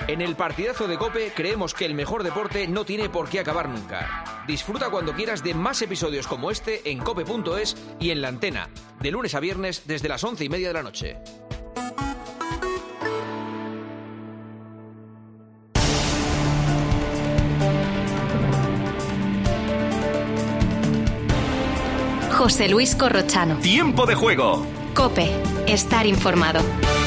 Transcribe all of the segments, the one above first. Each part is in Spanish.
En el partidazo de COPE creemos que el mejor deporte no tiene por qué acabar nunca. Disfruta cuando quieras de más episodios como este en cope.es y en La Antena, de lunes a viernes desde las 11:30 de la noche. José Luis Corrochano. Tiempo de juego. COPE. Estar informado.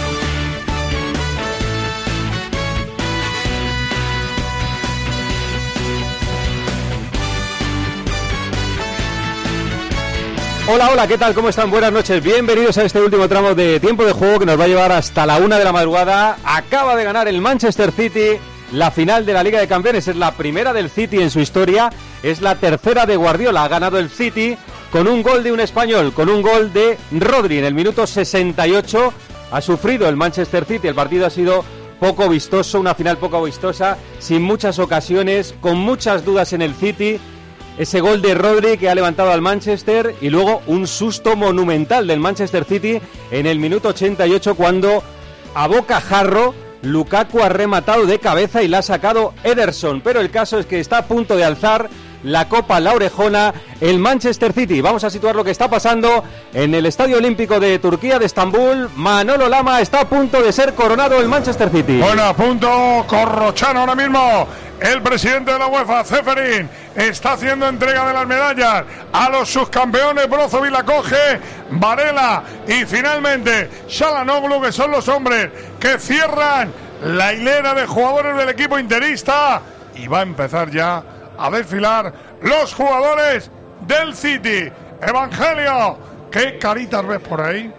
Hola, ¿qué tal? ¿Cómo están? Buenas noches. Bienvenidos a este último tramo de Tiempo de Juego que nos va a llevar hasta la 1 de la madrugada. Acaba de ganar el Manchester City la final de la Liga de Campeones. Es la primera del City en su historia. Es la tercera de Guardiola. Ha ganado el City con un gol de un español, con un gol de Rodri en el minuto 68. Ha sufrido el Manchester City. El partido ha sido poco vistoso, una final poco vistosa, sin muchas ocasiones, con muchas dudas en el City. Ese gol de Rodri que ha levantado al Manchester y luego un susto monumental del Manchester City en el minuto 88 cuando a bocajarro Lukaku ha rematado de cabeza y la ha sacado Ederson. Pero el caso es que está a punto de alzar la Copa La Orejona el Manchester City. Vamos a situar lo que está pasando en el Estadio Olímpico de Turquía, de Estambul. Manolo Lama, está a punto de ser coronado el Manchester City. Bueno, a punto Corrochano ahora mismo. El presidente de la UEFA, Ceferin, está haciendo entrega de las medallas a los subcampeones. Brozovic la coge, Varela y finalmente Çalhanoğlu, que son los hombres que cierran la hilera de jugadores del equipo interista. Y va a empezar ya a desfilar los jugadores del City. Evangelio, ¿qué caritas ves por ahí?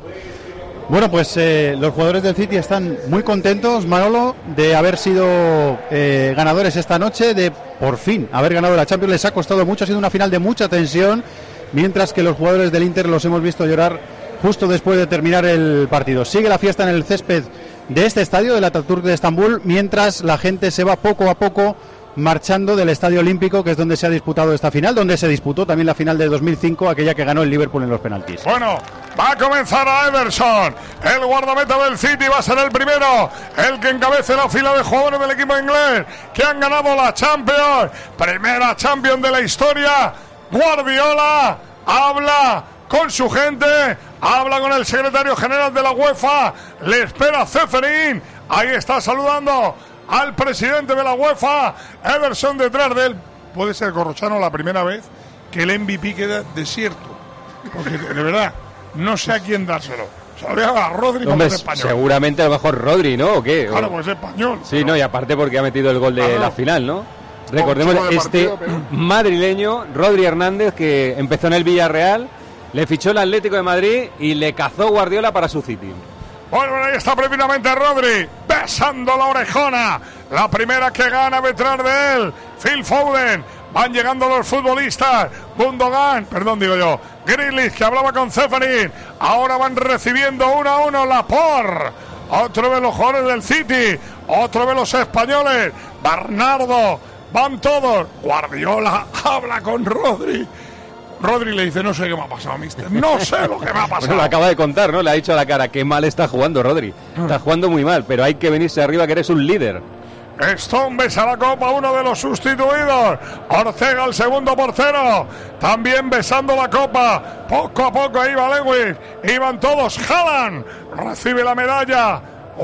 Bueno, pues los jugadores del City están muy contentos, Manolo, de haber sido ganadores esta noche, de por fin haber ganado la Champions. Les ha costado mucho, ha sido una final de mucha tensión, mientras que los jugadores del Inter los hemos visto llorar justo después de terminar el partido. Sigue la fiesta en el césped de este estadio, del Atatürk de Estambul, mientras la gente se va poco a poco marchando del Estadio Olímpico, que es donde se ha disputado esta final, donde se disputó también la final de 2005, aquella que ganó el Liverpool en los penaltis. Bueno, va a comenzar a Ederson, el guardameta del City, va a ser el primero, el que encabece la fila de jugadores del equipo inglés, que han ganado la Champions, primera Champions de la historia. Guardiola habla con su gente, habla con el secretario general de la UEFA, le espera Ceferin, ahí está saludando al presidente de la UEFA, Ederson detrás de él. Puede ser, Corrochano, la primera vez que el MVP queda desierto, porque de verdad no sé a quién dárselo. Se lo voy a dar a Rodri, como es español. Seguramente a lo mejor Rodri, ¿no? ¿O qué? Claro, pues es español. Sí, pero no, y aparte porque ha metido el gol de la final, ¿no? Recordemos partido, madrileño, Rodri Hernández, que empezó en el Villarreal, le fichó el Atlético de Madrid y le cazó Guardiola para su City. Bueno, ahí está precisamente Rodri, besando la orejona. La primera que gana detrás de él, Phil Foden. Van llegando los futbolistas. Gundogan, Grealish, que hablaba con Ceferin. Ahora van recibiendo 1-1 Laporte. Otro de los jugadores del City. Otro de los españoles. Bernardo. Van todos. Guardiola habla con Rodri. Rodri le dice, no sé qué me ha pasado, mister. No sé lo que me ha pasado. Bueno, lo acaba de contar, ¿no? Le ha dicho a la cara, qué mal está jugando Rodri. Está jugando muy mal, pero hay que venirse arriba, que eres un líder. Stone besa la copa, uno de los sustituidos. Ortega, el segundo portero, también besando la copa. Poco a poco ahí va Lewis. Iban todos. Haaland recibe la medalla.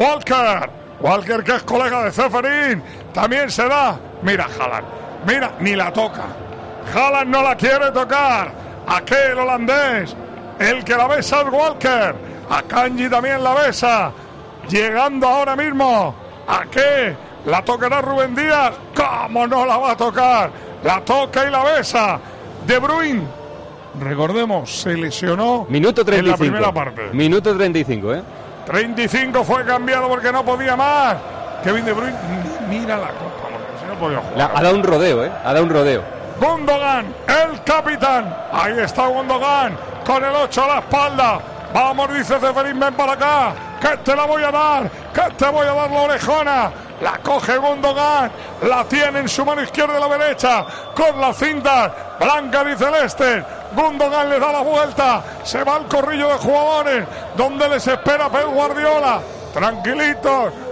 Walker, que es colega de Ceferin, también se da. Mira Haaland, mira, ni la toca. Haaland no la quiere tocar. Aquel holandés, el que la besa es Walker. Akanji también la besa. Llegando ahora mismo. ¿A qué? La tocará Rubén Díaz. ¿Cómo no la va a tocar? La toca y la besa. De Bruyne, recordemos, se lesionó minuto 35. En la primera parte. Minuto 35, 35 fue cambiado porque no podía más. Kevin De Bruyne, mira la copa, porque si no podía jugar. Ha dado un rodeo, Ha dado un rodeo. Gundogan, el capitán. Ahí está Gundogan, con el 8 a la espalda. Vamos, dice Ceferin, ven para acá, que te la voy a dar, que te voy a dar la orejona. La coge Gundogan, la tiene en su mano izquierda y la derecha, con las cintas blanca y celeste. Gundogan le da la vuelta, se va al corrillo de jugadores, donde les espera Pep Guardiola. Tranquilitos,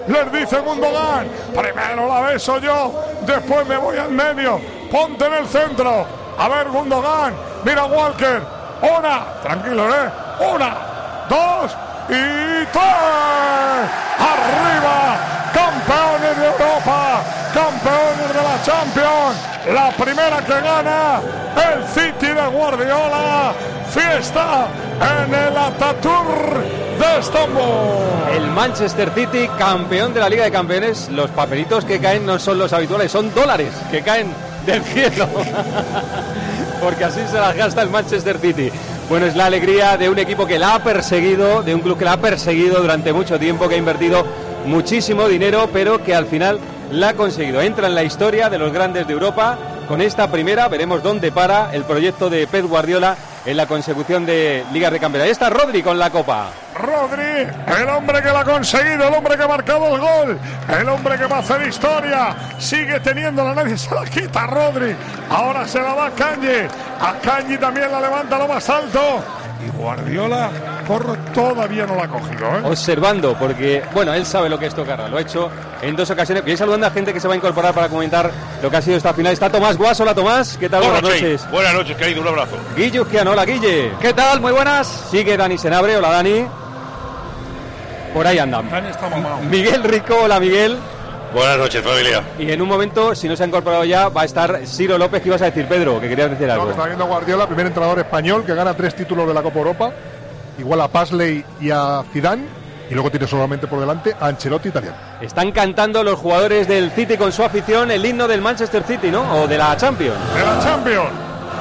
Les dice Gundogan. Primero la beso yo, después me voy al medio. Ponte en el centro. A ver, Gundogan. Mira Walker. Una. Tranquilo, Una, dos y tres. Arriba. Campeones de Europa. Campeones de la Champions. La primera que gana el City de Guardiola. Fiesta en el Atatürk de Estambul. El Manchester City, campeón de la Liga de Campeones. Los papelitos que caen no son los habituales, son dólares que caen del cielo. Porque así se las gasta el Manchester City. Bueno, es la alegría de un equipo que la ha perseguido, de un club que la ha perseguido durante mucho tiempo, que ha invertido muchísimo dinero, pero que al final la ha conseguido. Entra en la historia de los grandes de Europa con esta primera. Veremos dónde para el proyecto de Pep Guardiola en la consecución de Ligas de Campeones. Ahí está Rodri con la Copa. Rodri, el hombre que la ha conseguido, el hombre que ha marcado el gol, el hombre que va a hacer historia. Sigue teniéndola, nadie se la quita Rodri. Ahora se la da a Kanji. A Kanji también la levanta lo más alto. Y Guardiola, todavía no la ha cogido, Observando, porque, bueno, él sabe lo que es tocarla. Lo ha hecho en 2 ocasiones. Voy saludando a gente que se va a incorporar para comentar lo que ha sido esta final. Está Tomás Guas. Hola, Tomás. ¿Qué tal? Buenas noches. Buenas noches, querido. Un abrazo. Guille Uzquiano. Hola, Guille. ¿Qué tal? Muy buenas. Sigue Dani Senabre. Hola, Dani. Por ahí andan. Dani está mamado. Miguel Rico. Hola, Miguel. Buenas noches, familia. Y en un momento, si no se ha incorporado ya, va a estar Ciro López. ¿Qué ibas a decir, Pedro? Que querías decir algo. No, está viendo Guardiola, primer entrenador español que gana 3 títulos de la Copa Europa, igual a Paisley y a Zidane, y luego tiene solamente por delante a Ancelotti italiano. Están cantando los jugadores del City con su afición el himno del Manchester City, ¿no? O de la Champions. De la Champions.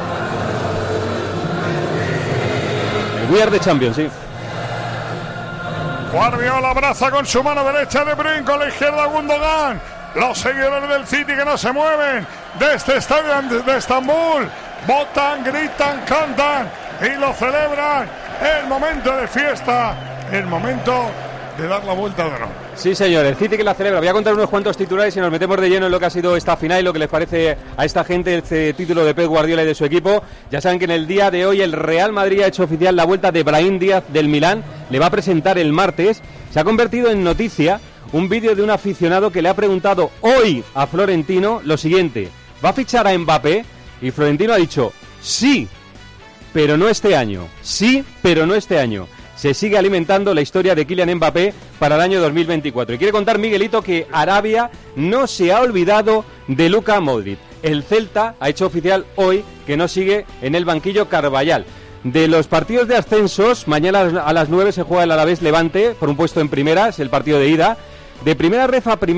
El We Are the Champions, sí. Guardiola abraza con su mano derecha De Bruyne, con la izquierda Gundogan. Los seguidores del City que no se mueven de este estadio de Estambul. Votan, gritan, cantan y lo celebran. El momento de fiesta, el momento de dar la vuelta de honor. Sí, señor, el City que la celebra. Voy a contar unos cuantos titulares y nos metemos de lleno en lo que ha sido esta final y lo que les parece a esta gente este título de Pep Guardiola y de su equipo. Ya saben que en el día de hoy el Real Madrid ha hecho oficial la vuelta de Brahim Díaz del Milán. Le va a presentar el martes. Se ha convertido en noticia un vídeo de un aficionado que le ha preguntado hoy a Florentino lo siguiente: ¿va a fichar a Mbappé? Y Florentino ha dicho sí, pero no este año. Sí, pero no este año. Se sigue alimentando la historia de Kylian Mbappé para el año 2024. Y quiere contar Miguelito que Arabia no se ha olvidado de Luka Modric. El Celta ha hecho oficial hoy que no sigue en el banquillo Carvajal. De los partidos de ascensos, mañana a las 9 se juega el Alavés Levante por un puesto en primera, es el partido de ida. De primera ref a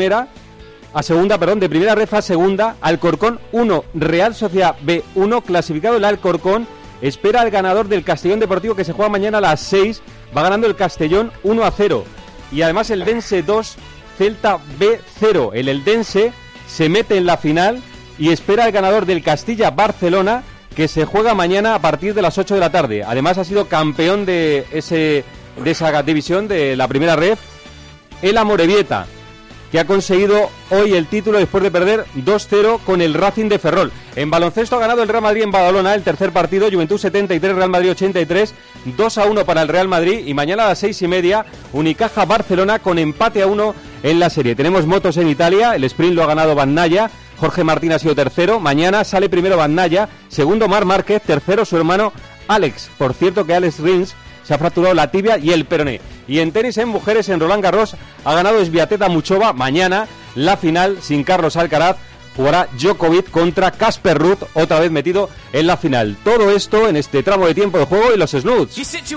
segunda, Alcorcón 1, Real Sociedad B 1, clasificado el Alcorcón. Espera al ganador del Castellón Deportivo que se juega mañana a las 6. Va ganando el Castellón 1-0. Y además el Dense 2, Celta B 0. El Eldense se mete en la final y espera al ganador del Castilla-Barcelona que se juega mañana a partir de las 8 de la tarde. Además ha sido campeón de esa división de la primera ref, el Amorebieta, que ha conseguido hoy el título después de perder 2-0 con el Racing de Ferrol. En baloncesto ha ganado el Real Madrid en Badalona el tercer partido, Juventud 73, Real Madrid 83, 2-1 para el Real Madrid. Y mañana a las 6:30, Unicaja Barcelona con empate a 1 en la serie. Tenemos motos en Italia, el sprint lo ha ganado Bagnaia, Jorge Martín ha sido tercero. Mañana sale primero Bagnaia, segundo Marc Márquez, tercero su hermano Alex. Por cierto que Alex Rins se ha fracturado la tibia y el peroné. Y en tenis en mujeres, en Roland Garros, ha ganado Sviatek Muchova. Mañana, la final, sin Carlos Alcaraz, jugará Djokovic contra Casper Ruud, otra vez metido en la final. Todo esto en este tramo de tiempo de juego y los snoods.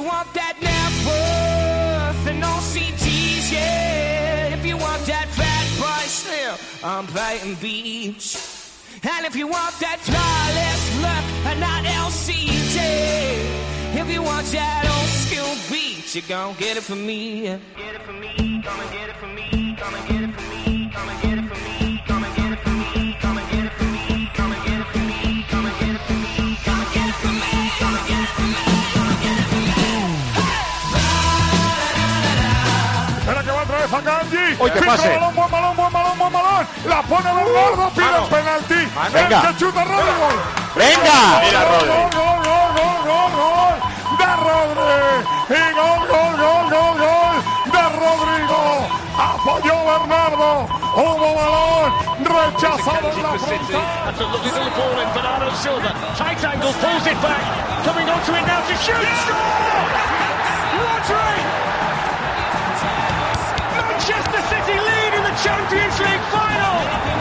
If you want that old school beat, you gon' get it from me. Get it from me, come and get it from me, come and get it from me, come and get it from me, come and get it from me, come and get it from me, come and get it from me, come and get it from me, come and get it from me, come and get it from me, come and get it from me. Espera que va otra vez a Kanji. Hoy que pase. Buen balón. La pone Bernardo, pide el penalti. El que chuta Rodrigo. ¡Venga! Mira, Rodri. Gol de Rodri. Y gol de Rodrigo. A falló Bernardo, hubo balón, rechazado en la frontal. Manchester City lead in the Champions League final.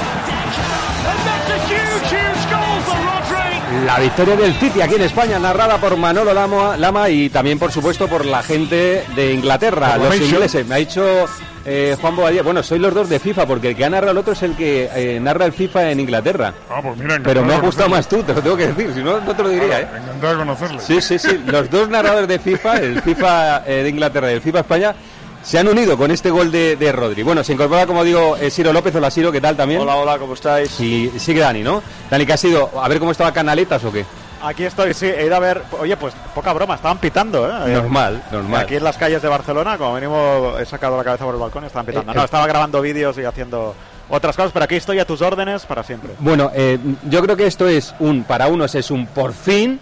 And that's a huge goal for Rodri. La victoria del City aquí en España, narrada por Manolo Lama y también, por supuesto, por la gente de Inglaterra, los ingleses. Me ha dicho Juan Bobadilla, bueno, sois los dos de FIFA, porque el que ha narrado el otro es el que narra el FIFA en Inglaterra. Pues mira, pero me ha gustado más tú, te lo tengo que decir, si no, no te lo diría. Encantado de conocerle. Sí, los dos narradores de FIFA, el FIFA de Inglaterra y el FIFA España, se han unido con este gol de Rodri. Bueno, se incorpora, como digo, Ciro López. Hola, Ciro, ¿qué tal también? Hola, ¿cómo estáis? Y sigue Dani, ¿no? Dani, ¿qué ha sido? A ver cómo estaba Canaletas o qué. Aquí estoy, sí, he ido a ver. Oye, pues poca broma, estaban pitando, ¿eh? Normal. Aquí en las calles de Barcelona, como venimos, he sacado la cabeza por el balcón, estaban pitando. No, estaba grabando vídeos y haciendo otras cosas, pero aquí estoy a tus órdenes para siempre. Bueno, yo creo que esto es para unos es un por fin,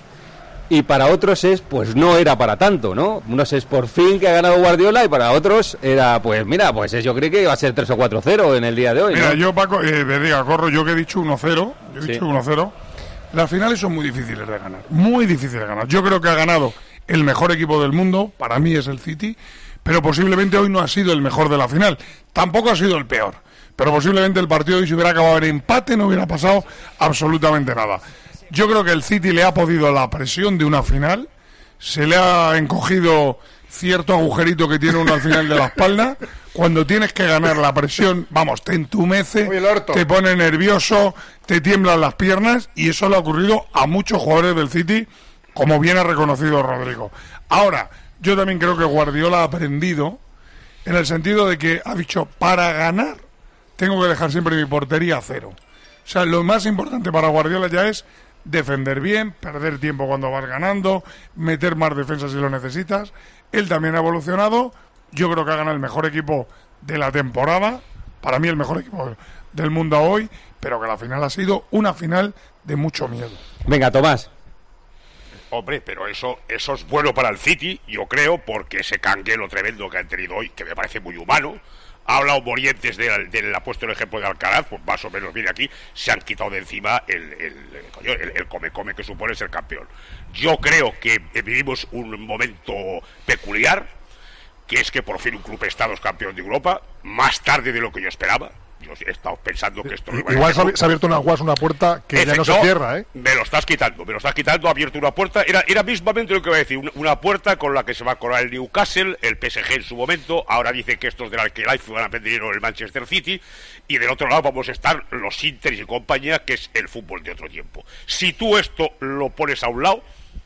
y para otros es, pues no era para tanto, ¿no? Unos es por fin que ha ganado Guardiola, y para otros era, pues mira, pues yo creo que iba a ser 3 o 4-0 en el día de hoy, ¿no? Mira, yo, Paco, me diga, corro, yo que he dicho 1-0, dicho 1-0, las finales son muy difíciles de ganar, muy difíciles de ganar. Yo creo que ha ganado el mejor equipo del mundo, para mí es el City, pero posiblemente hoy no ha sido el mejor de la final, tampoco ha sido el peor, pero posiblemente el partido de hoy, si hubiera acabado en empate, no hubiera pasado absolutamente nada. Yo creo que el City le ha podido la presión de una final, se le ha encogido cierto agujerito que tiene uno al final de la espalda. Cuando tienes que ganar, la presión, vamos, te entumece, te pone nervioso, te tiemblan las piernas, y eso le ha ocurrido a muchos jugadores del City, como bien ha reconocido Rodrigo. Ahora, yo también creo que Guardiola ha aprendido, en el sentido de que ha dicho, para ganar tengo que dejar siempre mi portería a cero. O sea, lo más importante para Guardiola ya es defender bien, perder tiempo cuando vas ganando, meter más defensa si lo necesitas. Él también ha evolucionado. Yo creo que ha ganado el mejor equipo de la temporada, para mí el mejor equipo del mundo hoy, pero que la final ha sido una final de mucho miedo. Venga, Tomás. Hombre, pero eso es bueno para el City, yo creo, porque ese canguelo tremendo que han tenido hoy, que me parece muy humano. Ha hablado Morientes ha puesto el ejemplo de Alcaraz, pues más o menos viene aquí, se han quitado de encima el come que supone ser campeón. Yo creo que vivimos un momento peculiar, que es que por fin un club Estado es campeón de Europa, más tarde de lo que yo esperaba. Yo he estado pensando que esto... Igual se ha abierto una puerta que ya no se cierra, ¿eh? Me lo estás quitando, ha abierto una puerta, era mismamente lo que iba a decir, una puerta con la que se va a colar el Newcastle, el PSG en su momento, ahora dice que estos del Al-Khelaifi van a pedir el Manchester City, y del otro lado vamos a estar los Inter y compañía, que es el fútbol de otro tiempo. Si tú esto lo pones a un lado,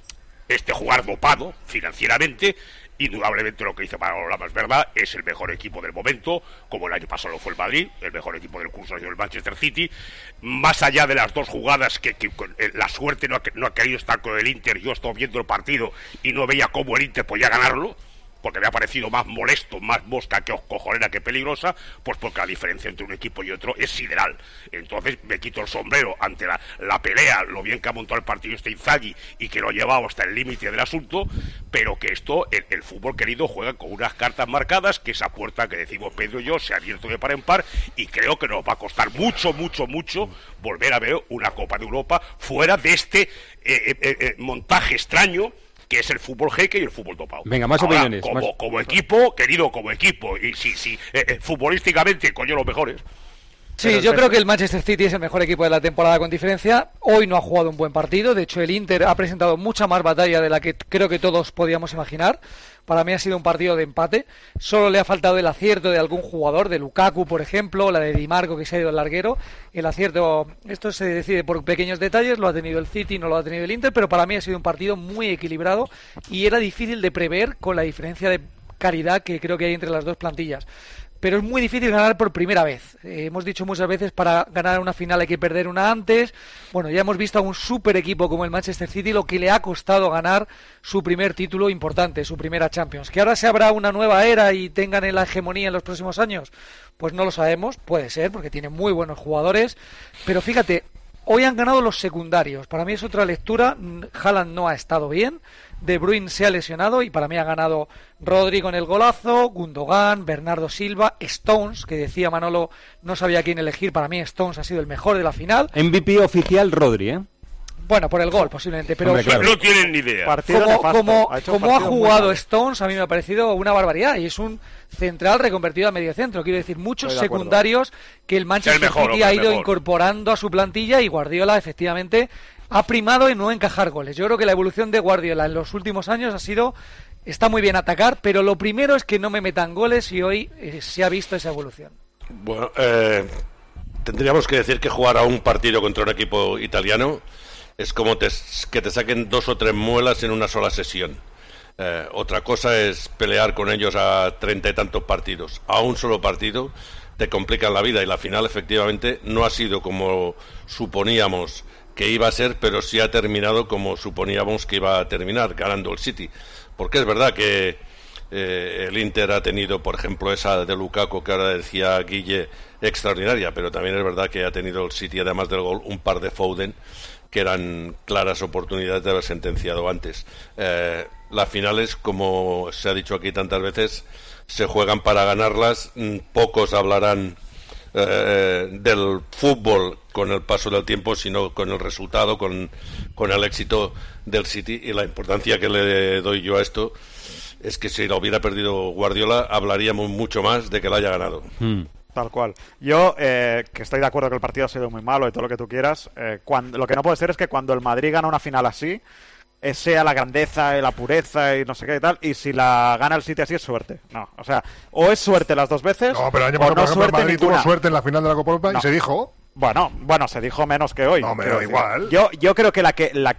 jugar dopado financieramente, indudablemente lo que dice Manolo Lama es verdad, es el mejor equipo del momento, como el año pasado lo fue el Madrid, el mejor equipo del curso ha sido el Manchester City, más allá de las dos jugadas que la suerte no ha querido estar con el Inter. Yo he estado viendo el partido y no veía cómo el Inter podía ganarlo, porque me ha parecido más molesto, más mosca que cojonera que peligrosa, pues porque la diferencia entre un equipo y otro es sideral. Entonces me quito el sombrero ante la pelea, lo bien que ha montado el partido Inzaghi y que lo ha llevado hasta el límite del asunto, pero que esto, el fútbol querido, juega con unas cartas marcadas, que esa puerta que decimos Pedro y yo se ha abierto de par en par, y creo que nos va a costar mucho volver a ver una Copa de Europa fuera de este montaje extraño que es el fútbol jeque y el fútbol dopado. Venga, más ahora, opiniones. Como equipo, querido como equipo, y si futbolísticamente, coño, los mejores. Sí, yo creo que el Manchester City es el mejor equipo de la temporada con diferencia. Hoy no ha jugado un buen partido. De hecho, el Inter ha presentado mucha más batalla de la que creo que todos podíamos imaginar. Para mí ha sido un partido de empate. Solo le ha faltado el acierto de algún jugador, de Lukaku, por ejemplo, la de Di Marco, que se ha ido al larguero. El acierto, esto se decide por pequeños detalles, lo ha tenido el City, no lo ha tenido el Inter, pero para mí ha sido un partido muy equilibrado y era difícil de prever con la diferencia de calidad que creo que hay entre las dos plantillas. Pero es muy difícil ganar por primera vez. Hemos dicho muchas veces, para ganar una final hay que perder una antes. Bueno, ya hemos visto a un super equipo como el Manchester City lo que le ha costado ganar su primer título importante, su primera Champions. ¿Que ahora se abra una nueva era y tengan la hegemonía en los próximos años? Pues no lo sabemos, puede ser, porque tiene muy buenos jugadores. Pero fíjate, Hoy han ganado los secundarios. Para mí es otra lectura. Haaland no ha estado bien. De Bruyne se ha lesionado y para mí ha ganado Rodri con el golazo, Gundogan, Bernardo Silva, Stones, que decía Manolo, no sabía quién elegir. Para mí Stones ha sido el mejor de la final. MVP oficial Rodri, ¿eh? Bueno, por el gol posiblemente, pero Hombre, claro. No tienen ni idea. Como ha jugado Stones, a mí me ha parecido una barbaridad, y es un central reconvertido a medio centro. Quiero decir, muchos secundarios que el Manchester City ha ido incorporando a su plantilla, y Guardiola efectivamente ha primado en no encajar goles. Yo creo que la evolución de Guardiola en los últimos años está muy bien atacar, pero lo primero es que no me metan goles, y hoy se ha visto esa evolución. Bueno, tendríamos que decir que jugar a un partido contra un equipo italiano es como que te saquen 2 o 3 muelas en una sola sesión. Otra cosa es pelear con ellos a 30 y tantos partidos. A un solo partido te complican la vida, y la final efectivamente no ha sido como suponíamos que iba a ser, pero sí ha terminado como suponíamos que iba a terminar, ganando el City. Porque es verdad que el Inter ha tenido, por ejemplo, esa de Lukaku que ahora decía Guille, extraordinaria, pero también es verdad que ha tenido el City, además del gol, un par de Foden que eran claras oportunidades de haber sentenciado antes. Las finales, como se ha dicho aquí tantas veces, se juegan para ganarlas. Pocos hablarán del fútbol con el paso del tiempo, sino con el resultado, con el éxito del City. Y la importancia que le doy yo a esto es que si lo hubiera perdido Guardiola, hablaríamos mucho más de que lo haya ganado. Tal cual. Yo, que estoy de acuerdo que el partido ha sido muy malo y todo lo que tú quieras, lo que no puede ser es que cuando el Madrid gana una final así, sea la grandeza y la pureza y no sé qué y tal, y si la gana el City así es suerte. No, o sea, o es suerte las dos veces, no, pero el año o pasado, no por ejemplo, suerte Madrid ninguna. tuvo suerte en la final de la Copa Europa y se dijo... Bueno, se dijo menos que hoy. No, pero igual. Yo creo que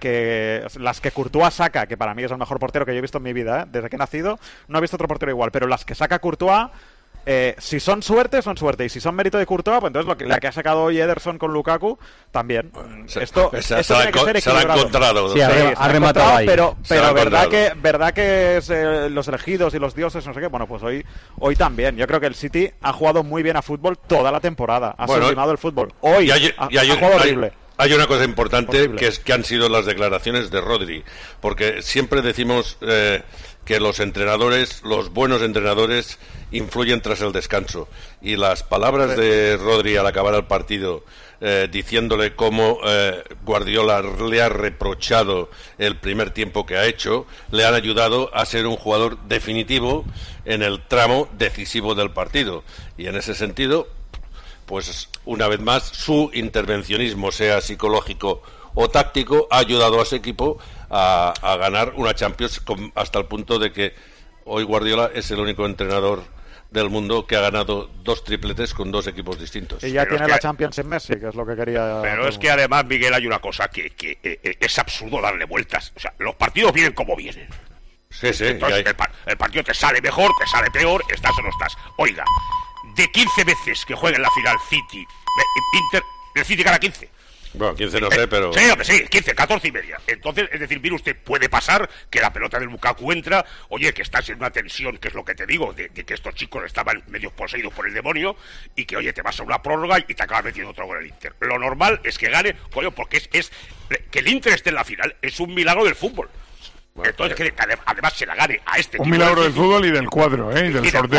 las que Courtois saca, que para mí es el mejor portero que yo he visto en mi vida, desde que he nacido, no he visto otro portero igual, pero las que saca Courtois, si son suerte, son suerte, y si son mérito de Courtois, pues entonces la que ha sacado hoy Ederson con Lukaku, también. Esto tiene que ser equilibrado. Se la ha encontrado. Sí, ha rematado ahí. Pero verdad que es los elegidos y los dioses, no sé qué. Bueno, pues hoy también. Yo creo que el City ha jugado muy bien a fútbol toda la temporada. Ha sublimado el fútbol. Hoy ha jugado horrible. Hay una cosa importante que han sido las declaraciones de Rodri, porque siempre decimos que los entrenadores, los buenos entrenadores, influyen tras el descanso, y las palabras de Rodri al acabar el partido, diciéndole cómo Guardiola le ha reprochado el primer tiempo que ha hecho, le han ayudado a ser un jugador definitivo en el tramo decisivo del partido, y en ese sentido, pues una vez más, su intervencionismo, sea psicológico o táctico, ha ayudado a ese equipo a ganar una Champions, hasta el punto de que hoy Guardiola es el único entrenador del mundo que ha ganado 2 tripletes con 2 equipos distintos. Y ya tiene la Champions en Messi, que es lo que quería... Pero es que además, Miguel, hay una cosa que es absurdo darle vueltas. O sea, los partidos vienen como vienen. Sí. Entonces, el partido te sale mejor, te sale peor, estás o no estás. Oiga, de 15 veces que juega en la final City, Inter, el City gana 15. Bueno, 15 no sé, pero... Sí, 15, 14 y media. Entonces, es decir, mire usted, puede pasar que la pelota del Lukaku entra, oye, que estás en una tensión, que es lo que te digo, de que estos chicos estaban medio poseídos por el demonio, y que, oye, te vas a una prórroga y te acabas metiendo otro gol el Inter. Lo normal es que gane, coño, porque es que el Inter esté en la final, es un milagro del fútbol. Bueno, entonces, que además se la gane a este un milagro del fútbol y del cuadro, y del sorteo.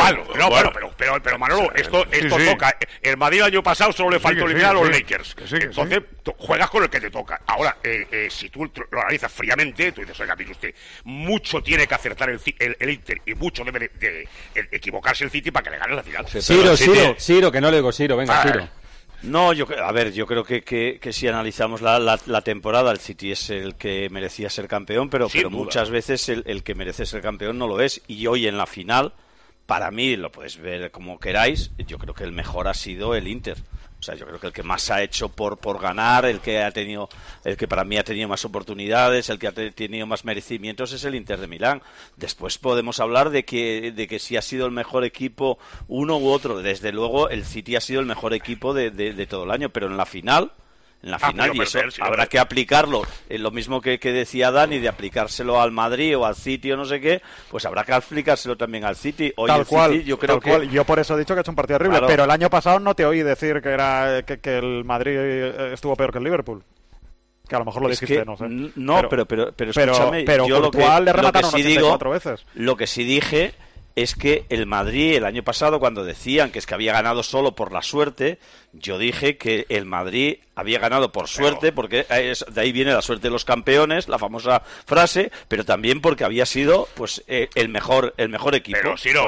Pero Manolo, esto toca. El Madrid el año pasado solo le faltó eliminar a los Lakers. Entonces, juegas con el que te toca. Ahora, si tú lo analizas fríamente, tú dices, oiga, mire usted, mucho tiene que acertar el Inter y mucho debe de equivocarse el City para que le gane la final. Ciro, que no le digo Ciro, venga, Ciro. No, yo creo que si analizamos la temporada, el City es el que merecía ser campeón, pero muchas veces el que merece ser campeón no lo es. Y hoy en la final, para mí, lo podéis ver como queráis, yo creo que el mejor ha sido el Inter. O sea, yo creo que el que más ha hecho por ganar, el que para mí ha tenido más oportunidades, el que ha tenido más merecimientos es el Inter de Milán. Después podemos hablar de que si ha sido el mejor equipo uno u otro. Desde luego el City ha sido el mejor equipo de todo el año, pero en la final en la final, y eso sí, habrá que aplicarlo. Lo mismo que decía Dani, de aplicárselo al Madrid o al City o no sé qué, pues habrá que aplicárselo también al City. Hoy Tal el cual, City, yo creo tal cual. Yo por eso he dicho que ha hecho un partido horrible, Claro. pero el año pasado no te oí decir que el Madrid estuvo peor que el Liverpool. Que a lo mejor lo dijiste, no sé. No, pero escúchame, pero yo Courtois le remataron sí 84 veces. Lo que sí dije es que el Madrid el año pasado, cuando decían que es que había ganado solo por la suerte, yo dije que el Madrid había ganado por suerte, porque de ahí viene la suerte de los campeones, la famosa frase, pero también porque había sido pues el mejor equipo. Pero Siro,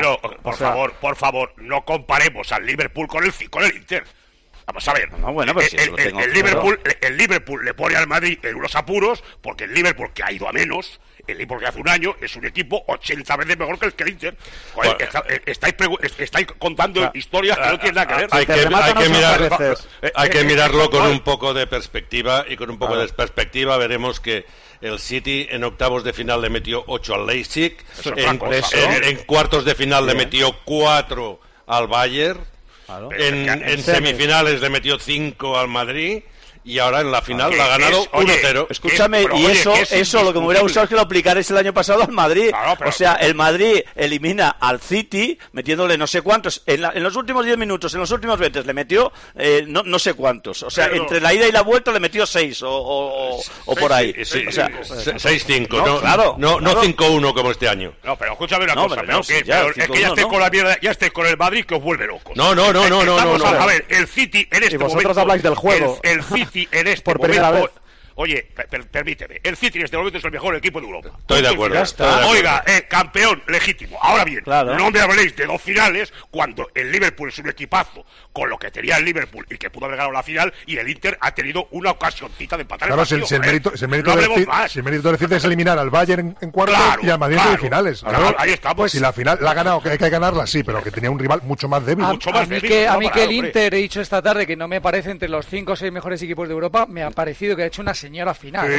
por favor, no comparemos al Liverpool con el Inter. Vamos a ver, el Liverpool le pone al Madrid en unos apuros, porque el Liverpool, que ha ido a menos, el Liverpool que hace un año es un equipo 80 veces mejor que el Inter. Joder, estáis contando historias que no tienen nada que ver. Hay que mirarlo con un poco de perspectiva, y con un poco de perspectiva veremos que el City en octavos de final le metió 8 al Leipzig, en cuartos de final le metió 4 al Bayern. Claro. En semifinales le metió 5 al Madrid, y ahora en la final la ha ganado 1-0. Escúchame, eso lo que me hubiera gustado es que lo aplicarais el año pasado al Madrid. Claro, o sea, el Madrid elimina al City metiéndole no sé cuántos. En los últimos 10 minutos, en los últimos 20 le metió no sé cuántos. O sea, entre la ida y la vuelta le metió 6 o por ahí. O sea, 6-5, no 5-1 como este año. No, pero escúchame una cosa, es que ya estéis con la mierda, ya estéis con el Madrid, que os vuelve locos. No. A ver, el City en este momento... Y vosotros habláis del juego. El City en este por primera momento... vez. Oye, permíteme, el City en este momento es el mejor equipo de Europa. Estoy de acuerdo. Oiga, campeón legítimo. Ahora bien, no me habléis de dos finales cuando el Liverpool es un equipazo con lo que tenía el Liverpool y que pudo haber ganado la final, y el Inter ha tenido una ocasioncita de empatar el partido. Si el mérito del City es eliminar al Bayern en cuartos y al Madrid en semifinales. Ahí estamos. Si la final la ha ganado, que hay que ganarla, sí, pero que tenía un rival mucho más débil. A mí que el Inter, he dicho esta tarde, que no me parece entre los 5 o 6 mejores equipos de Europa, me ha parecido que ha hecho una señora final.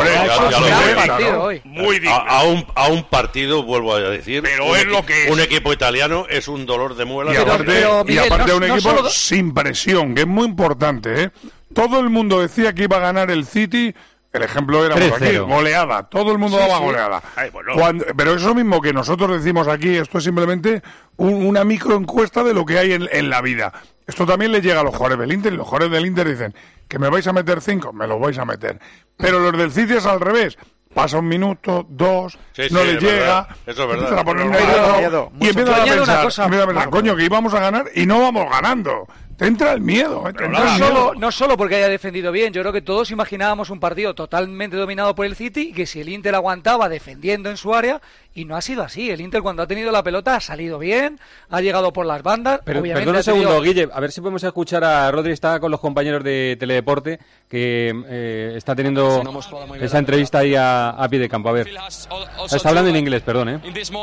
Muy digno. A un partido, vuelvo a decir, pero es lo que es. Un equipo italiano es un dolor de muelas. Y aparte un equipo sin presión, que es muy importante, ¿eh? Todo el mundo decía que iba a ganar el City. El ejemplo era aquí, goleada. Todo el mundo daba goleada. Pero eso mismo que nosotros decimos aquí, esto es simplemente una microencuesta de lo que hay en la vida. Esto también le llega a los jugadores del Inter, y los jugadores del Inter dicen que me vais a meter 5, me los vais a meter. Pero los del City es al revés. Pasa un minuto, 2, no les llega, eso es verdad. empiezan a poner miedo, y empiezan a pensar, coño, que íbamos a ganar y no vamos ganando. Te entra el miedo. No solo porque haya defendido bien, yo creo que todos imaginábamos un partido totalmente dominado por el City, y que si el Inter aguantaba defendiendo en su área, y no ha sido así. El Inter, cuando ha tenido la pelota, ha salido bien, ha llegado por las bandas. Pero perdón un segundo, Guille, a ver si podemos escuchar a Rodri. Está con los compañeros de Teledeporte, que está teniendo esa entrevista ahí a pie de campo. A ver, está hablando en inglés, perdón,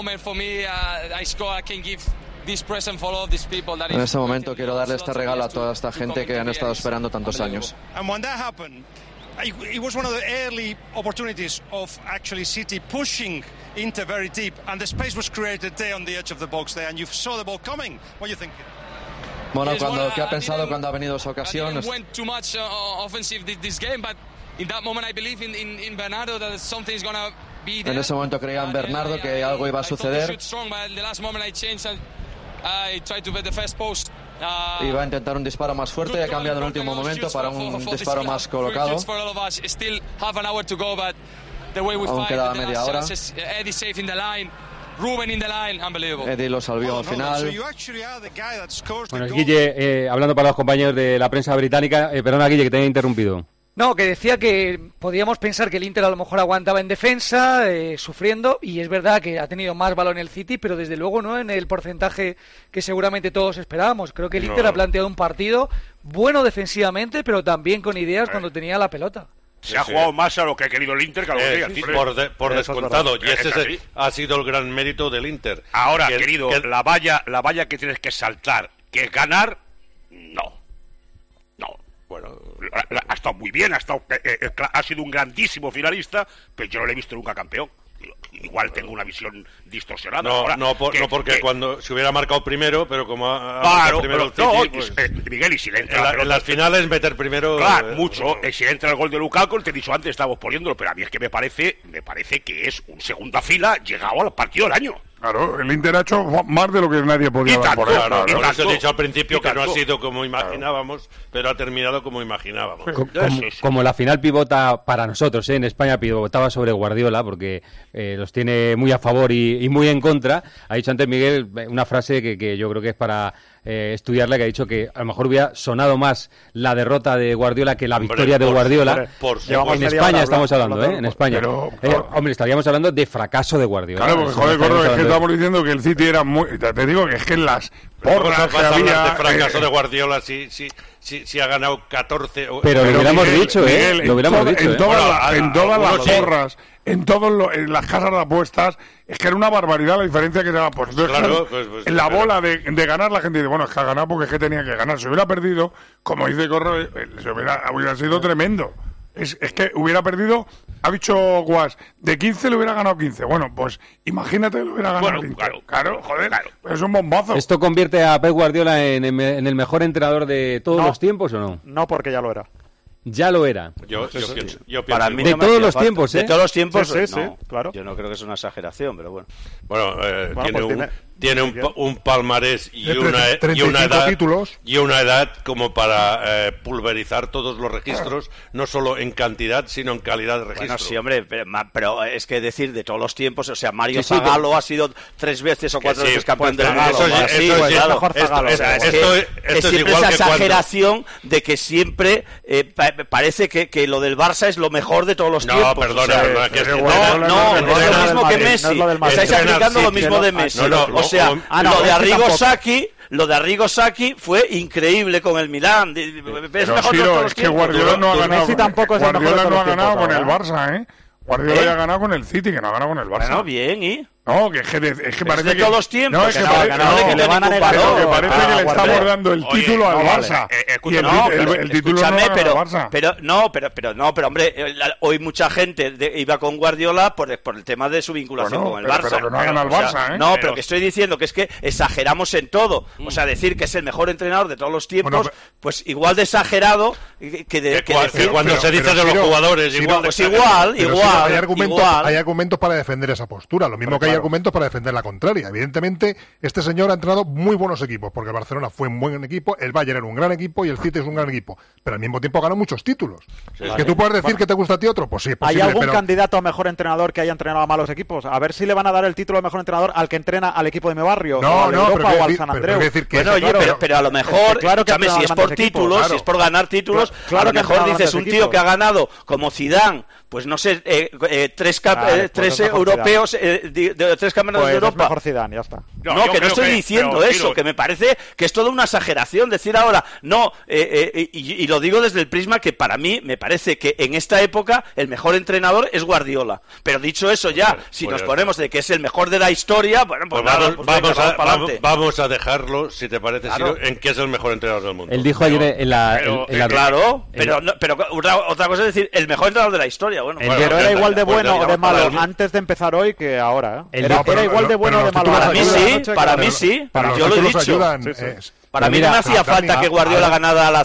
En este momento quiero darle este regalo a toda esta gente que han estado esperando tantos años. It was one of the early opportunities of actually City pushing Inter very deep, and the space was created there on the edge of the box there, and you saw the ball coming. What do you think? Bueno, ¿qué ha pensado cuando ha venido esa ocasión? En ese momento creía en Bernardo que algo iba a suceder. Iba a intentar un disparo más fuerte y ha cambiado en el último momento para un disparo más colocado. Aún quedaba media hora. Eddie lo salvó al final. Bueno, Guille, hablando para los compañeros de la prensa británica, perdona, Guille, que te he interrumpido. No, que decía que podíamos pensar que el Inter a lo mejor aguantaba en defensa, sufriendo, y es verdad que ha tenido más balón el City, pero desde luego no en el porcentaje que seguramente todos esperábamos. Creo que el Inter ha planteado un partido bueno defensivamente, pero también con ideas cuando tenía la pelota. Se ha jugado más a lo que ha querido el Inter que a lo que quería el City. Por descontado, y ese ha sido el gran mérito del Inter. Ahora, la valla que tienes que saltar, que ganar, no. Bueno, ha estado muy bien, ha sido un grandísimo finalista, pero yo no le he visto nunca campeón. igual tengo una visión distorsionada. No, ahora, no porque cuando se hubiera marcado primero, pero como ha claro, primero pero, el City, pues, Miguel, y si le entra en las finales meter primero. Claro, mucho. Si le entra el gol de Lukaku, te he dicho antes, estamos poniéndolo, pero a mí es que me parece que es un segunda fila llegado al partido del año. Claro, el Inter ha hecho más de lo que nadie podía dar por él. Claro, por eso he dicho al principio que no ha sido como imaginábamos, pero ha terminado como imaginábamos. Como la final pivota para nosotros, en España pivotaba sobre Guardiola, porque los tiene muy a favor y muy en contra. Ha dicho antes Miguel una frase que yo creo que es para estudiarla, que ha dicho que a lo mejor hubiera sonado más la derrota de Guardiola que la victoria de Guardiola. En España estamos hablando, en España. Hombre, estaríamos hablando de fracaso de Guardiola. Claro, porque joder, Gordo, es que estamos diciendo que el City era muy... Te digo que es que en las porras que había... de fracaso de Guardiola si ha ganado 14... Pero lo hubiéramos dicho, Miguel, lo hubiéramos dicho. En todas las porras, en las casas de apuestas, es que era una barbaridad la diferencia que se daba. Pues, claro, en la bola de ganar, la gente dice, bueno, es que ha ganado porque es que tenía que ganar. Si hubiera perdido, como dice Corro, hubiera sido tremendo. Es que hubiera perdido, ha dicho Guas, de 15 le hubiera ganado 15. Bueno, pues imagínate que le hubiera ganado 15. Claro, joder, es un bombazo. ¿Esto convierte a Pep Guardiola en el mejor entrenador de todos los tiempos o no? No, porque ya lo era. Ya lo era. Yo pienso. Para mí de todos los tiempos, De todos los tiempos, sí, claro. Yo no creo que es una exageración, pero bueno. Bueno, tiene un palmarés y una edad como para pulverizar todos los registros, no solo en cantidad, sino en calidad de registro. Bueno, sí, hombre, pero es que decir de todos los tiempos, o sea, Mario Zagallo ha sido 3 veces o 4 veces campeón del mundo. Es siempre esa exageración de que siempre parece que lo del Barça es lo mejor de todos los tiempos. Perdona, no, es lo mismo que Messi. Estáis aplicando lo mismo de Messi. O sea, lo de Arrigo Sacchi fue increíble con el Milán. Es mejor de todos los tiempos. Guardiola no ha ganado. Messi tampoco es el mejor de todos los tiempos. Con el Barça, ¿eh? Guardiola ya ha ganado con el City, que no ha ganado con el Barça. Bueno, bien, ¿y? No, que parece de que... todos los tiempos. No, es que le van a negar. Que parece que le estamos dando el título al Barça. El título no al Barça. Pero hombre, hoy mucha gente iba con Guardiola por el tema de su vinculación con el Barça. Pero no ha ganado el Barça, ¿eh? No, pero que estoy diciendo que es que exageramos en todo. O sea, decir que es el mejor entrenador de todos los tiempos, pues igual de exagerado que decir... Cuando se dice de los jugadores, igual. Hay argumentos para defender esa postura. Lo mismo que hay argumentos para defender la contraria. Evidentemente, este señor ha entrenado muy buenos equipos, porque el Barcelona fue un buen equipo, el Bayern era un gran equipo y el City es un gran equipo. Pero al mismo tiempo ganó muchos títulos. ¿Que tú puedes decir que te gusta a ti otro? Pues sí, ¿hay algún candidato a mejor entrenador que haya entrenado a malos equipos? A ver si le van a dar el título de mejor entrenador al que entrena al equipo de mi barrio, o al Europa o al San Andreu. Pero a lo mejor, si es por títulos, si es por ganar títulos, a lo mejor dices un tío que ha ganado como Zidane, pues no sé, 3 europeos, 3 campeonatos de Europa. Es mejor Zidane, ya está. No, que no estoy diciendo eso, que me parece que es toda una exageración decir ahora, y lo digo desde el prisma que para mí me parece que en esta época el mejor entrenador es Guardiola. Pero dicho eso ya, si nos ponemos de que es el mejor de la historia, bueno, pues vamos a dejarlo, si te parece, en que es el mejor entrenador del mundo. Él dijo ayer en la... Claro, pero otra cosa es decir, el mejor entrenador de la historia. Pero era igual de bueno o de malo antes de empezar hoy que ahora. Era igual de bueno o de malo. Para mí sí. Yo lo he dicho. Para mí no me hacía falta que Guardiola ganara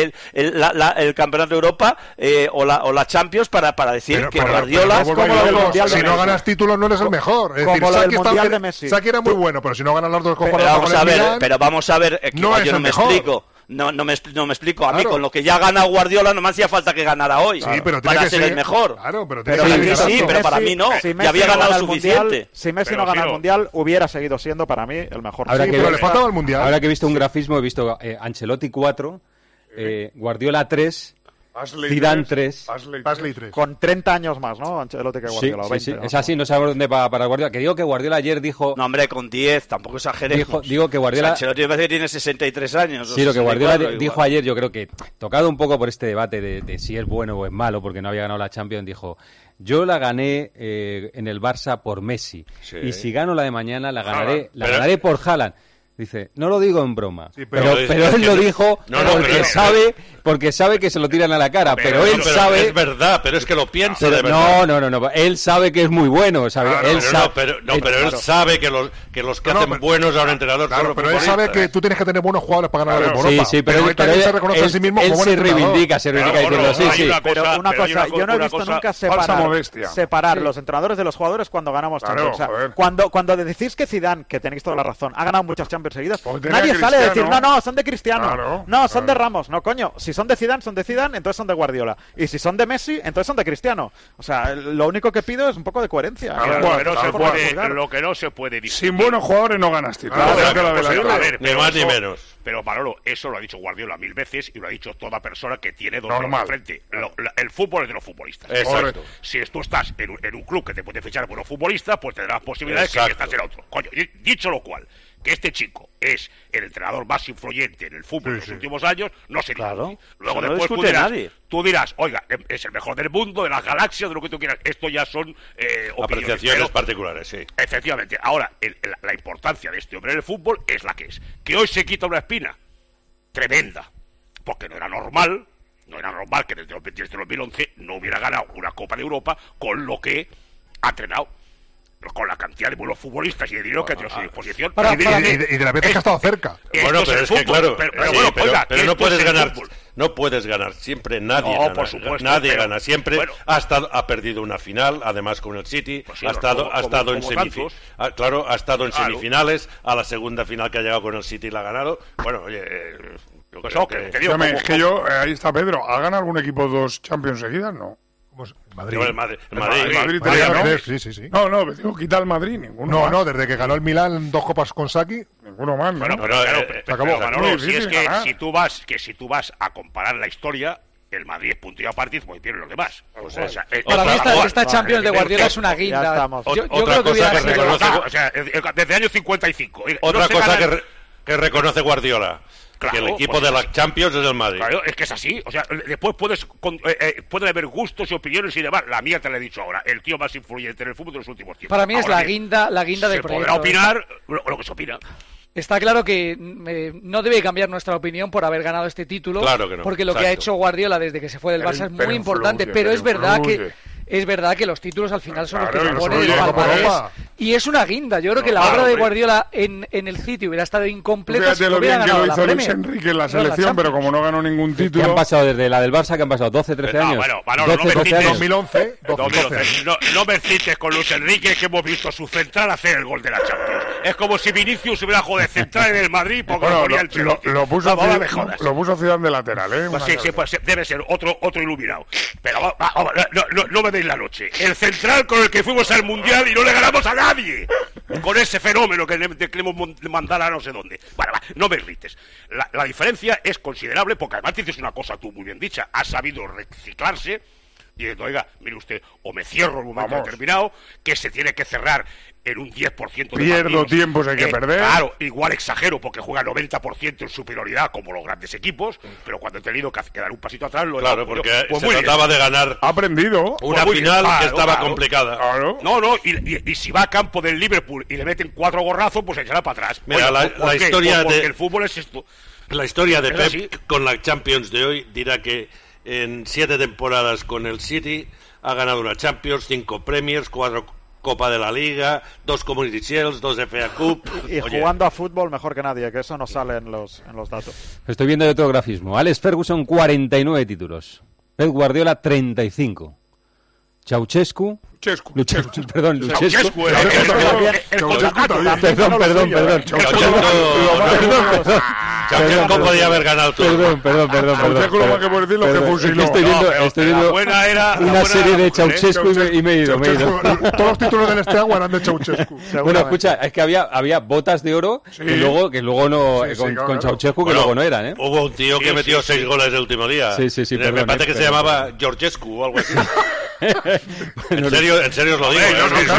el Campeonato de Europa o la Champions para decir que Guardiola... Si no ganas títulos no eres el mejor. Es decir, Saki era muy bueno, pero si no ganas las dos copas... Pero vamos a ver, yo no me explico. No me explico. A mí, con lo que ya gana Guardiola, no me hacía falta que ganara hoy para ser el mejor. Pero para mí no. Ya había ganado suficiente. Si Messi no gana el Mundial, hubiera seguido siendo para mí el mejor. Pero le faltaba el Mundial. Ahora que he visto un grafismo, he visto Ancelotti 4, Guardiola 3... Zidane 3. Pasley 3. Con 30 años más, ¿no? Ancelotti que Guardiola. Sí, 20, sí. Es así, no sabemos dónde va para Guardiola. Que digo que Guardiola ayer dijo... No, hombre, con 10, tampoco exageremos. Digo que Guardiola... Ancelotti me parece que tiene 63 años. Sí, lo que Guardiola dijo ayer, yo creo que, tocado un poco por este debate de si es bueno o es malo, porque no había ganado la Champions, dijo... Yo la gané en el Barça por Messi. Sí. Y si gano la de mañana, la ganaré por Haaland. Dice, no lo digo en broma, Sí, pero él lo dijo porque sabe que se lo tiran a la cara, pero él sabe... Es verdad, pero es que lo piensa de verdad. No, él sabe que es muy bueno, ¿sabe? Él sabe, pero él sabe que los que hacen buenos a un entrenador son los pero él sabe que tú tienes que tener buenos jugadores para ganar en Europa. Sí, pero él también se reconoce a sí mismo como buen se entrenador. reivindica diciendo, sí. Pero una cosa, yo no he visto nunca separar los entrenadores de los jugadores cuando ganamos Champions. O sea, cuando decís que Zidane, que tenéis toda la razón, ha ganado muchas Champions seguidas, nadie sale a decir, no, son de Cristiano, son de Ramos, no, coño, si son de Zidane, entonces son de Guardiola, y si son de Messi, entonces son de Cristiano. O sea, lo único que pido es un poco de coherencia. Lo que no se puede decir. Sin buenos jugadores no ganas títulos. Ni más ni menos. Pero Manolo, eso lo ha dicho Guardiola 1000 veces y lo ha dicho toda persona que tiene dos dedos de frente. El fútbol es de los futbolistas. Exacto. Si tú estás en un club que te puede fichar buenos futbolistas, pues tendrás posibilidades que estás en otro. Coño, dicho lo cual, que este chico es el entrenador más influyente en el fútbol en los últimos años, no se discute. Luego no después discute tú dirás, oiga, es el mejor del mundo, de las galaxias, de lo que tú quieras. Esto ya son apreciaciones particulares, sí. Efectivamente. Ahora, la importancia de este hombre en el fútbol es la que es. Que hoy se quita una espina tremenda, porque no era normal que desde el 2011 no hubiera ganado una Copa de Europa con lo que ha entrenado, con la cantidad de buenos futbolistas y de dinero que ha tenido a su disposición. Y de la veces que ha estado cerca. Bueno, pero es que claro, pero no puedes ganar. Fútbol. No puedes ganar siempre, nadie No, gana. por supuesto, nadie pero, gana siempre. Bueno, ha perdido una final, además con el City, pues sí, ha estado en tantos. ha estado en semifinales, a la segunda final que ha llegado con el City la ha ganado. Bueno, oye, ahí está Pedro. ¿Ha ganado algún equipo 2 Champions seguidas? No. Madrid. El Madrid. Sí. No, digo, quita el Madrid, ninguno. No, desde que ganó el Milán 2 copas con Saki, ninguno más. ¿no? Bueno, se acabó. Manolo, si es que si tú vas a comparar la historia, el Madrid es punto y aparte, pues tienen los demás. Para mí esta Champions de Guardiola es una guinda. Yo creo que hubiera sido... desde el año 55. Otra cosa que reconoce Guardiola. Claro, que el equipo de la Champions es el Madrid. Claro, es que es así. O sea, después pueden haber gustos y opiniones y demás. La mía te la he dicho ahora. El tío más influyente en el fútbol de los últimos tiempos. Para mí es la guinda del proyecto. Se podrá opinar lo que se opina. Está claro que no debe cambiar nuestra opinión por haber ganado este título. Claro que no. Porque lo que ha hecho Guardiola desde que se fue del Barça es muy importante. Pero es verdad que los títulos al final son los que se ponen el palmarés. Y es una guinda. Yo creo que la obra de Guardiola en el City hubiera estado incompleta si no hubiera ganado la Premier. Luis Enrique en la selección, pero como no ganó ningún título... ¿Qué han pasado desde la del Barça? ¿Qué han pasado? ¿12, 13 años? Bueno, 2011. No me cites con Luis Enrique, que hemos visto su central hacer el gol de la Champions. Es como si Vinicius hubiera jugado de central en el Madrid porque lo ponía el Chelsea. Lo puso Zidane de lateral, ¿eh? Pues debe ser otro iluminado. Pero no me deis la noche. El central con el que fuimos al Mundial y no le ganamos a nadie. Con ese fenómeno que le queremos mandar a no sé dónde. Bueno, no me irrites. La diferencia es considerable porque además dices una cosa tú muy bien dicha. Ha sabido reciclarse y diciendo, oiga, mire usted, o me cierro en un momento determinado, que se tiene que cerrar en un 10% de Pierdo tiempos, hay que perder. Claro, igual exagero porque juega 90% en superioridad como los grandes equipos, pero cuando he tenido que dar un pasito atrás lo he Claro, porque se trataba de ganar. Ha aprendido. Una final que estaba complicada. Claro. No, y si va a campo del Liverpool y le meten 4 gorrazos, pues echará para atrás. Mira, la historia porque el fútbol es esto. La historia de Pep así. con la Champions de hoy dirá que en 7 temporadas con el City ha ganado una Champions, 5 Premiers, 4 Copa de la Liga, 2 Community Shields, 2 FA Cup. Y jugando a fútbol mejor que nadie, que eso no sale en los datos. Estoy viendo otro grafismo. Alex Ferguson, 49 títulos. Pep Guardiola, 35. Ceausescu. Luchescu. Perdón. Ceausescu podía haber ganado todo. Perdón. Estoy viendo una serie de Ceausescu y me he ido. Todos los títulos del este agua eran de Ceausescu. Bueno, escucha, es que había botas de oro que luego no, con Ceausescu que luego no eran, ¿eh? Hubo un tío que metió 6 goles el último día. Sí, Me parece que se llamaba Georgescu o algo así. ¿En serio os lo digo?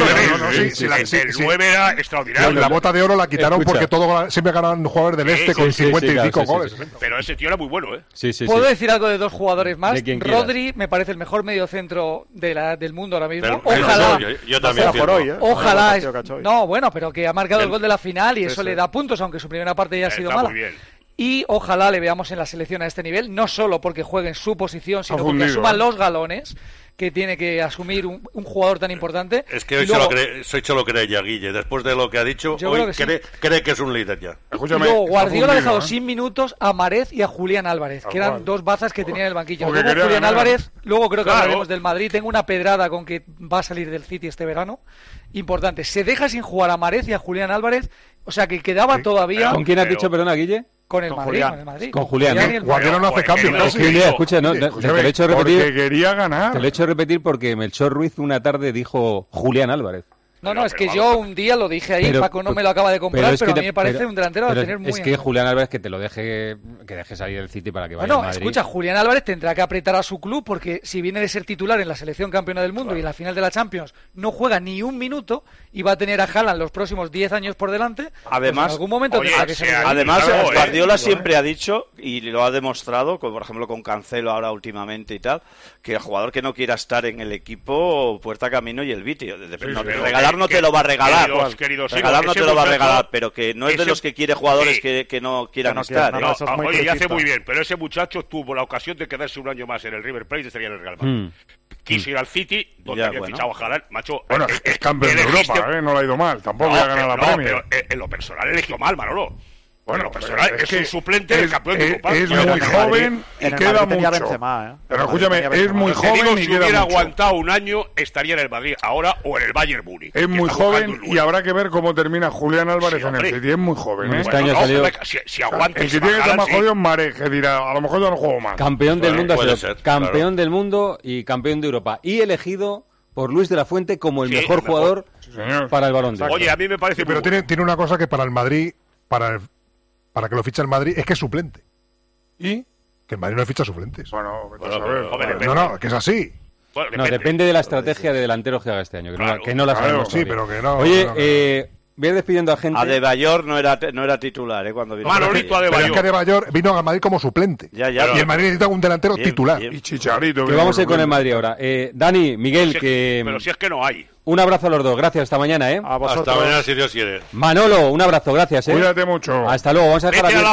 El 9 era extraordinario. La bota de oro la quitaron porque siempre ganaban jugadores del este con 55 goles. Pero ese tío era muy bueno, ¿eh? ¿Puedo decir algo de dos jugadores más? Rodri me parece el mejor mediocentro del mundo ahora mismo. Ojalá. Yo también. Ojalá. No, bueno, pero que ha marcado el gol de la final y eso le da puntos, aunque su primera parte ya ha sido mala. Y ojalá le veamos en la selección a este nivel, no solo porque juegue en su posición, sino porque asuman los galones que tiene que asumir un jugador tan importante. Es que hoy soy cholo cree Guille. Después de lo que ha dicho, hoy cree que es un líder ya. Escúchame, luego Guardiola ha dejado sin minutos a Marez y a Julián Álvarez, que eran dos bazas que tenía en el banquillo. Luego Julián Álvarez, luego creo que hablaremos del Madrid. Tengo una pedrada con que va a salir del City este verano. Importante. Se deja sin jugar a Marez y a Julián Álvarez. O sea que quedaba todavía... ¿Con quién has dicho, perdona, Guille? Con el Madrid. Con Julián. Guardiola no hace cambio. Escucha, te lo he hecho repetir. Porque quería ganar. Te lo he hecho repetir porque Melchor Ruiz una tarde dijo Julián Álvarez. No, es que yo un día lo dije ahí, Paco no me lo acaba de comprar, pero a mí me parece un delantero a tener muy... Es que Julián Álvarez que te lo deje salir del City para que vaya al Madrid. Escucha, Julián Álvarez tendrá que apretar a su club porque si viene de ser titular en la selección campeona del mundo y en la final de la Champions no juega ni un minuto y va a tener a Haaland los próximos 10 años por delante, además, pues en algún momento tendrá que ser... Además, Guardiola siempre ha dicho, y lo ha demostrado, por ejemplo con Cancelo ahora últimamente y tal, que el jugador que no quiera estar en el equipo, puerta camino y el Viti. Regalar no te lo va a regalar. Regalar no te lo va a regalar, pero que no es de los que quiere jugadores que no quieran estar. Oye, y hace muy bien, pero ese muchacho tuvo la ocasión de quedarse un año más en el River Plate y estaría en el Real Madrid. Quiso ir al City, donde había fichado a Haaland, macho. Bueno, es campeón de Europa, no le ha ido mal, tampoco ha ganado la Premier. Pero en lo personal eligió mal, Manolo. Bueno, es un suplente del campeón de Europa. Es muy joven y queda mucho. Pero escúchame, es muy joven y si queda hubiera mucho. aguantado un año, estaría en el Madrid ahora o en el Bayern Múnich. Es muy joven y habrá que ver cómo termina Julián Álvarez en el City. Es muy joven, ¿eh? Este año salió... Si aguanta, el que tiene que estar más jodido es Marek, que dirá, a lo mejor yo no juego más. Campeón del mundo, campeón del mundo y campeón de Europa. Y elegido por Luis de la Fuente como el mejor jugador para el Balón de Oro. Oye, a mí me parece... pero tiene una cosa que para el Madrid, para que lo fiche el Madrid, es que es suplente. ¿Y? Que el Madrid no ficha suplentes. Bueno, no, que es así. Bueno, depende de la estrategia de delanteros que haga este año, que no la sabemos. Sí, pero que no. Oye, voy a ir despidiendo a gente. Adebayor no era titular, cuando vino. Manolito Adebayor. Pero es que Adebayor vino al Madrid como suplente. Ya, y el Madrid necesita un delantero titular. Y Chicharito. Que vamos a ir con el Madrid ahora. Dani, Miguel, Pero si es que no hay. Un abrazo a los dos, gracias, hasta mañana, ¿eh? Hasta mañana, si Dios quiere. Manolo, un abrazo, gracias, ¿eh? Cuídate mucho. Hasta luego, vamos a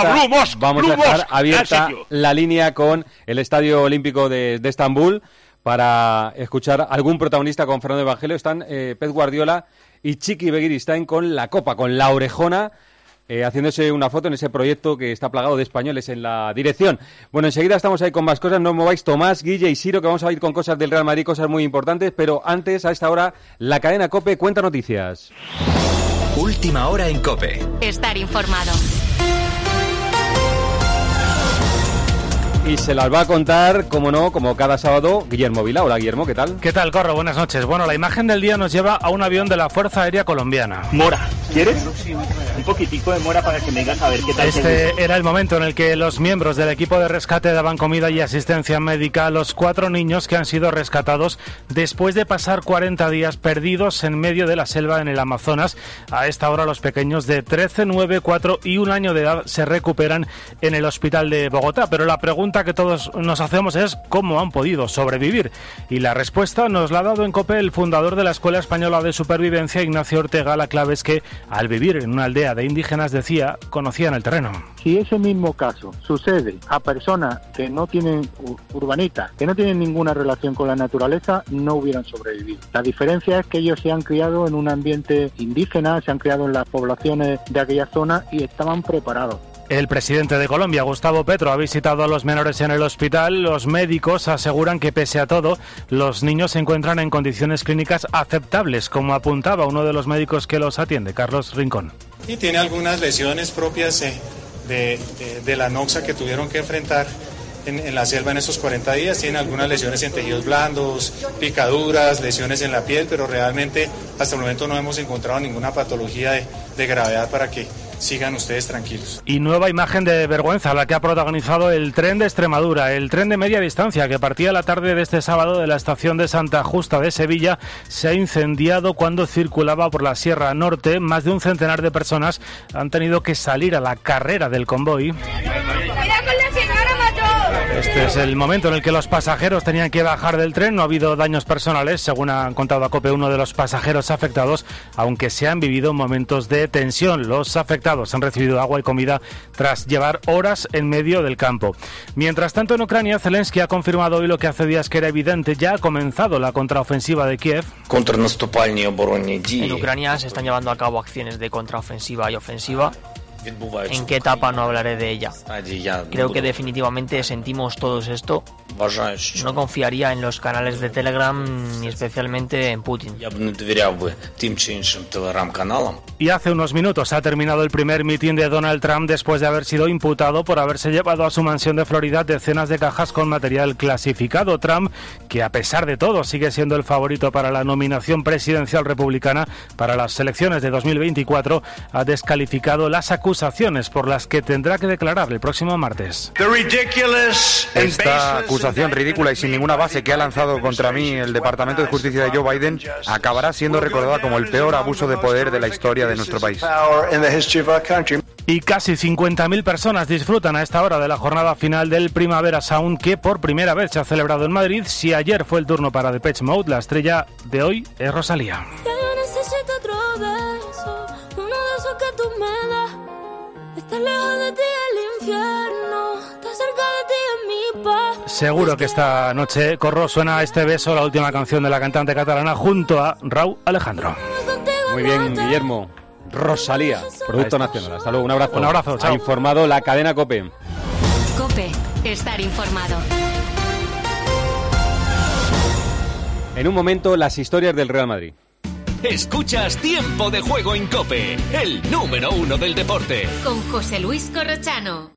dejar abierta, la línea con el Estadio Olímpico de Estambul para escuchar algún protagonista con Fernando Evangelio. Están Pep Guardiola y Chiqui Begiristain con la copa, con la orejona, haciéndose una foto en ese proyecto que está plagado de españoles en la dirección. Bueno, enseguida estamos ahí con más cosas, no os mováis, Tomás, Guille y Siro, que vamos a ir con cosas del Real Madrid, cosas muy importantes, pero antes, a esta hora, la cadena COPE cuenta noticias. Última hora en COPE. Estar informado. Y se las va a contar, como no, como cada sábado, Guillermo Vila. Hola, Guillermo, ¿qué tal? ¿Qué tal, Corro? Buenas noches. Bueno, la imagen del día nos lleva a un avión de la Fuerza Aérea Colombiana. Mora, ¿quieres? Un poquitico de mora para que me digas a ver qué tal. Este era el momento en el que los miembros del equipo de rescate daban comida y asistencia médica a los 4 niños que han sido rescatados después de pasar 40 días perdidos en medio de la selva en el Amazonas. A esta hora los pequeños de 13, 9, 4 y 1 año de edad se recuperan en el hospital de Bogotá. Pero la pregunta que todos nos hacemos es cómo han podido sobrevivir. Y la respuesta nos la ha dado en COPE el fundador de la Escuela Española de Supervivencia, Ignacio Ortega. La clave es que al vivir en una aldea de indígenas, decía, conocían el terreno. Si ese mismo caso sucede a personas que no tienen urbanitas, que no tienen ninguna relación con la naturaleza, no hubieran sobrevivido. La diferencia es que ellos se han criado en un ambiente indígena, se han criado en las poblaciones de aquella zona y estaban preparados. El presidente de Colombia, Gustavo Petro, ha visitado a los menores en el hospital. Los médicos aseguran que, pese a todo, los niños se encuentran en condiciones clínicas aceptables, como apuntaba uno de los médicos que los atiende, Carlos Rincón. Y tiene algunas lesiones propias de la noxa que tuvieron que enfrentar en la selva en estos 40 días. Tiene algunas lesiones en tejidos blandos, picaduras, lesiones en la piel, pero realmente hasta el momento no hemos encontrado ninguna patología de gravedad para que sigan ustedes tranquilos. Y nueva imagen de vergüenza la que ha protagonizado el tren de Extremadura, el tren de media distancia que partía la tarde de este sábado de la estación de Santa Justa de Sevilla, se ha incendiado cuando circulaba por la Sierra Norte. Más de un centenar de personas han tenido que salir a la carrera del convoy. Este es el momento en el que los pasajeros tenían que bajar del tren. No ha habido daños personales, según ha contado a COPE uno de los pasajeros afectados, aunque se han vivido momentos de tensión. Los afectados han recibido agua y comida tras llevar horas en medio del campo. Mientras tanto, en Ucrania, Zelensky ha confirmado hoy lo que hace días que era evidente. Ya ha comenzado la contraofensiva de Kiev. En Ucrania se están llevando a cabo acciones de contraofensiva y ofensiva. ¿En qué etapa no hablaré de ella? Creo que definitivamente sentimos todos esto. No confiaría en los canales de Telegram ni especialmente en Putin. Y hace unos minutos ha terminado el primer mitin de Donald Trump después de haber sido imputado por haberse llevado a su mansión de Florida decenas de cajas con material clasificado. Trump, que a pesar de todo sigue siendo el favorito para la nominación presidencial republicana para las elecciones de 2024, ha descalificado las acusaciones por las que tendrá que declarar el próximo martes. Esta acusación ridícula y sin ninguna base que ha lanzado contra mí el Departamento de Justicia de Joe Biden acabará siendo recordada como el peor abuso de poder de la historia de nuestro país. Y casi 50.000 personas disfrutan a esta hora de la jornada final del Primavera Sound, que por primera vez se ha celebrado en Madrid. Si ayer fue el turno para Depeche Mode, la estrella de hoy es Rosalía. Estás lejos de ti el infierno, estás cerca de ti en mi paz. Seguro que esta noche, Corro, suena Este beso, la última canción de la cantante catalana, junto a Raúl Alejandro. Muy bien, Guillermo. Rosalía, producto nacional. Hasta luego, un abrazo. Un abrazo, chao. Ha informado la cadena COPE. COPE, estar informado. En un momento, las historias del Real Madrid. Escuchas Tiempo de Juego en COPE, el número 1 del deporte. Con José Luis Corrochano.